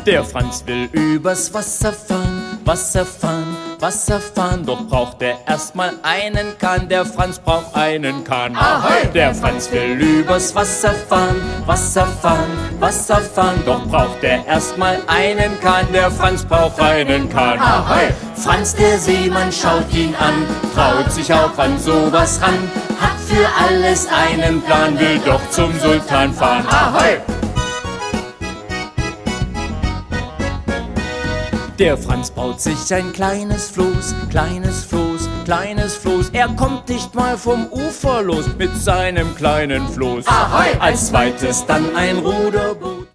Der Franz will übers Wasser fahren, Wasser fahren, Wasser fahren. Doch braucht er erstmal einen Kahn, der Franz braucht einen Kahn. Ahoi! Der Franz will übers Wasser fahren, Wasser fahren, Wasser fahren. Doch braucht er erstmal einen Kahn, der Franz braucht einen Kahn. Ahoi! Franz der Seemann schaut ihn an, traut sich auch an sowas ran, hat für alles einen Plan, will doch zum Sultan fahren. Ahoi! Der Franz baut sich ein kleines Floß, kleines Floß, kleines Floß. Er kommt nicht mal vom Ufer los mit seinem kleinen Floß. Ahoi! Als zweites dann ein Ruderboot.